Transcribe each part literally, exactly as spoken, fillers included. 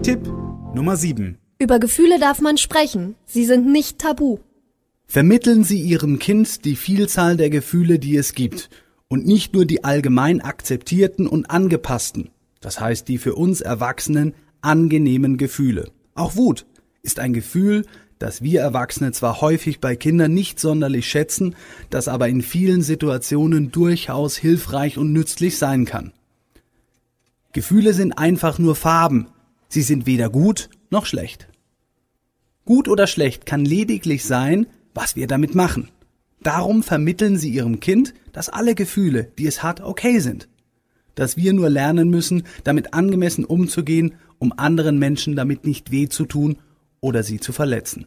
Tipp Nummer sieben. Über Gefühle darf man sprechen. Sie sind nicht tabu. Vermitteln Sie Ihrem Kind die Vielzahl der Gefühle, die es gibt, und nicht nur die allgemein akzeptierten und angepassten, das heißt die für uns Erwachsenen angenehmen Gefühle. Auch Wut ist ein Gefühl, das wir Erwachsene zwar häufig bei Kindern nicht sonderlich schätzen, das aber in vielen Situationen durchaus hilfreich und nützlich sein kann. Gefühle sind einfach nur Farben. Sie sind weder gut noch schlecht. Gut oder schlecht kann lediglich sein, was wir damit machen. Darum vermitteln Sie Ihrem Kind, dass alle Gefühle, die es hat, okay sind. Dass wir nur lernen müssen, damit angemessen umzugehen, um anderen Menschen damit nicht weh zu tun oder sie zu verletzen.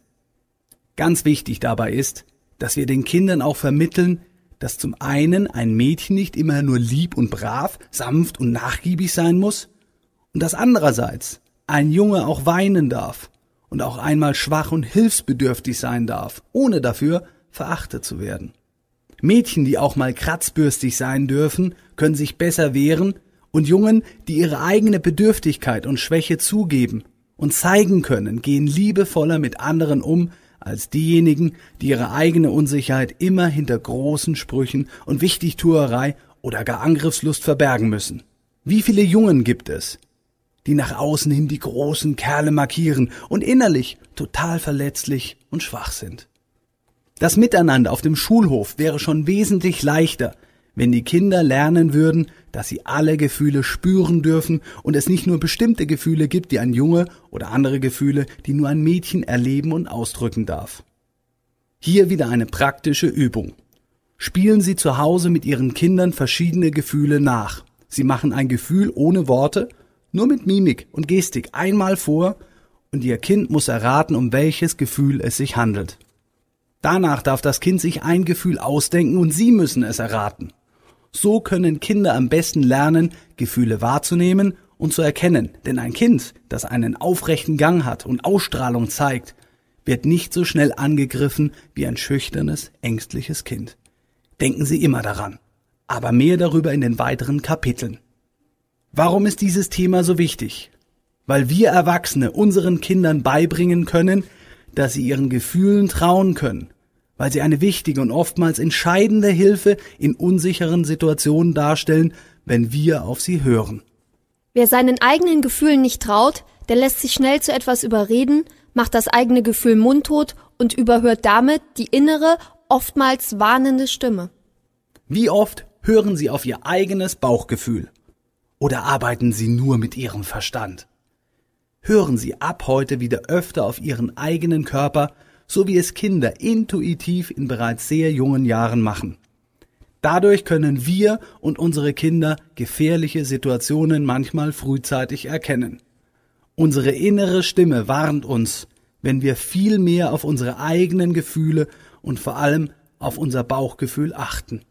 Ganz wichtig dabei ist, dass wir den Kindern auch vermitteln, dass zum einen ein Mädchen nicht immer nur lieb und brav, sanft und nachgiebig sein muss und dass andererseits ein Junge auch weinen darf und auch einmal schwach und hilfsbedürftig sein darf, ohne dafür verachtet zu werden. Mädchen, die auch mal kratzbürstig sein dürfen, können sich besser wehren und Jungen, die ihre eigene Bedürftigkeit und Schwäche zugeben und zeigen können, gehen liebevoller mit anderen um als diejenigen, die ihre eigene Unsicherheit immer hinter großen Sprüchen und Wichtigtuerei oder gar Angriffslust verbergen müssen. Wie viele Jungen gibt es, die nach außen hin die großen Kerle markieren und innerlich total verletzlich und schwach sind? Das Miteinander auf dem Schulhof wäre schon wesentlich leichter, wenn die Kinder lernen würden, dass sie alle Gefühle spüren dürfen und es nicht nur bestimmte Gefühle gibt, die ein Junge oder andere Gefühle, die nur ein Mädchen erleben und ausdrücken darf. Hier wieder eine praktische Übung. Spielen Sie zu Hause mit Ihren Kindern verschiedene Gefühle nach. Sie machen ein Gefühl ohne Worte, nur mit Mimik und Gestik einmal vor und Ihr Kind muss erraten, um welches Gefühl es sich handelt. Danach darf das Kind sich ein Gefühl ausdenken und Sie müssen es erraten. So können Kinder am besten lernen, Gefühle wahrzunehmen und zu erkennen, denn ein Kind, das einen aufrechten Gang hat und Ausstrahlung zeigt, wird nicht so schnell angegriffen wie ein schüchternes, ängstliches Kind. Denken Sie immer daran, aber mehr darüber in den weiteren Kapiteln. Warum ist dieses Thema so wichtig? Weil wir Erwachsene unseren Kindern beibringen können, dass sie ihren Gefühlen trauen können, weil sie eine wichtige und oftmals entscheidende Hilfe in unsicheren Situationen darstellen, wenn wir auf sie hören. Wer seinen eigenen Gefühlen nicht traut, der lässt sich schnell zu etwas überreden, macht das eigene Gefühl mundtot und überhört damit die innere, oftmals warnende Stimme. Wie oft hören Sie auf Ihr eigenes Bauchgefühl? Oder arbeiten Sie nur mit Ihrem Verstand? Hören Sie ab heute wieder öfter auf Ihren eigenen Körper, so wie es Kinder intuitiv in bereits sehr jungen Jahren machen. Dadurch können wir und unsere Kinder gefährliche Situationen manchmal frühzeitig erkennen. Unsere innere Stimme warnt uns, wenn wir viel mehr auf unsere eigenen Gefühle und vor allem auf unser Bauchgefühl achten.